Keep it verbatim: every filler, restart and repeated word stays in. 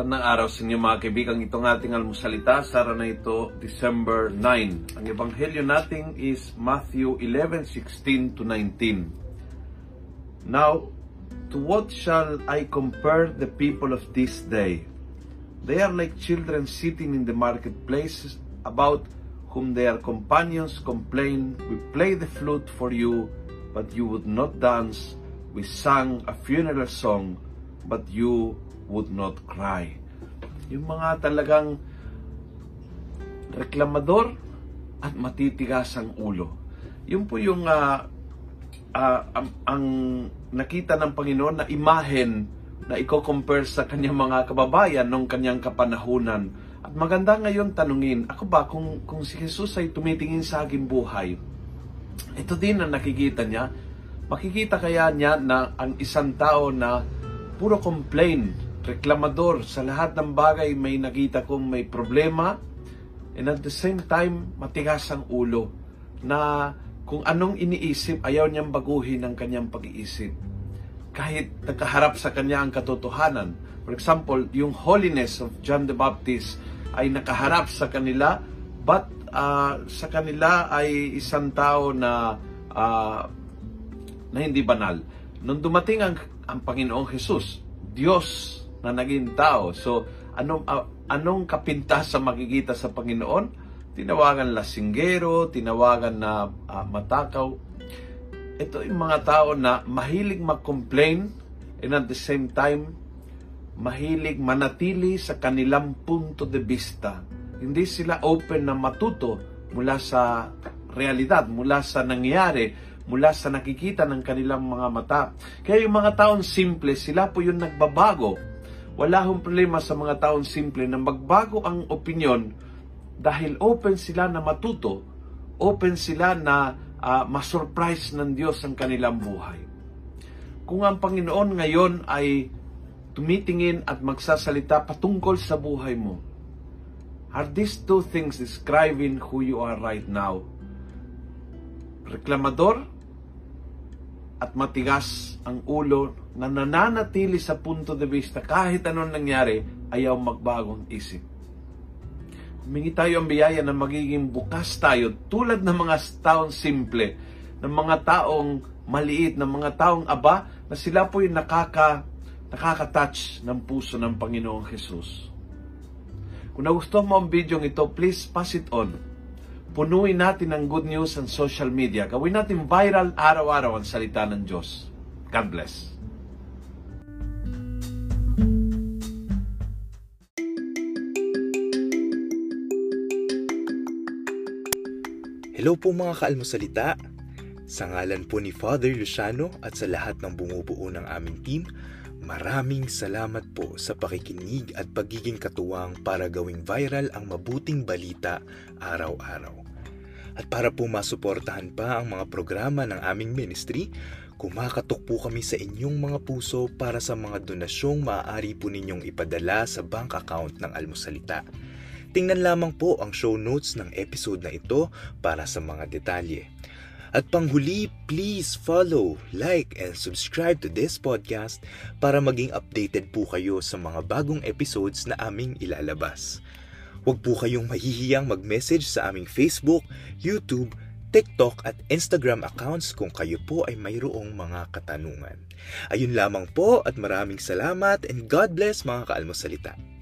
Magandang araw sa inyo mga kaibigan. Itong ating almusalita sa araw na ito, December ninth. Ang ebanghelyo natin is Matthew eleven sixteen to nineteen. Now, to what shall I compare the people of this day? They are like children sitting in the marketplaces, about whom their companions complain, "We play the flute for you, but you would not dance. We sang a funeral song, but you would not cry." Yung mga talagang reklamador at matitigas ang ulo. Yun po yung uh, uh, ang, ang nakita ng Panginoon na imahen na i-compare sa kanyang mga kababayan nung kanyang kapanahunan. At maganda ngayon tanungin, ako ba kung, kung si Jesus ay tumitingin sa aking buhay, ito din ang nakikita niya? Makikita kaya niya na ang isang tao na puro complain, reklamador, sa lahat ng bagay may nakita kong may problema, and at the same time, matigas ang ulo, na kung anong iniisip, ayaw niyang baguhin ang kanyang pag-iisip. Kahit nakaharap sa kanya ang katotohanan. For example, yung holiness of John the Baptist ay nakaharap sa kanila, but uh, sa kanila ay isang tao na, uh, na hindi banal. Nung dumating ang, ang Panginoong Jesus, Diyos na naging tao. So, anong, uh, anong kapintas sa makikita sa Panginoon? Tinawagan lasinggero, tinawagan na uh, matakaw. Ito yung mga tao na mahilig mag-complain and at the same time, mahilig manatili sa kanilang punto de vista. Hindi sila open na matuto mula sa realidad, mula sa nangyayari, mula sa nakikita ng kanilang mga mata. Kaya yung mga taong simple, sila po yung nagbabago. Wala hong problema sa mga taong simple na magbago ang opinyon dahil open sila na matuto, open sila na uh, masurprise ng Diyos ang kanilang buhay. Kung ang Panginoon ngayon ay tumitingin at magsasalita patungkol sa buhay mo, are these two things describing who you are right now? Reklamador at matigas ang ulo na nananatili sa punto de vista kahit anong nangyari, ayaw magbagong isip. Humingi tayo ang biyaya na magiging bukas tayo tulad ng mga taong simple, ng mga taong maliit, ng mga taong aba na sila po yung nakaka, nakaka-touch ng puso ng Panginoong Jesus. Kung nagustuhan mo ang video ito, please pass it on. Punuin natin ang good news sa social media. Gawin natin viral araw-araw ang salita ng Diyos. God bless. Hello po mga kaalmosalita. Sa ngalan po ni Father Luciano at sa lahat ng bumubuo ng aming team, maraming salamat po sa pakikinig at pagiging katuwang para gawing viral ang mabuting balita araw-araw. At para po masuportahan pa ang mga programa ng aming ministry, kumakatok po kami sa inyong mga puso para sa mga donasyong maaari po ninyong ipadala sa bank account ng Almusalita. Tingnan lamang po ang show notes ng episode na ito para sa mga detalye. At panghuli, please follow, like, and subscribe to this podcast para maging updated po kayo sa mga bagong episodes na aming ilalabas. Huwag po kayong mahihiyang mag-message sa aming Facebook, YouTube, TikTok at Instagram accounts kung kayo po ay mayroong mga katanungan. Ayun lamang po at maraming salamat and God bless mga kaalmosalita.